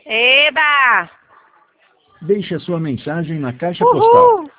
Eba! Deixe a sua mensagem na caixa Uhul! postal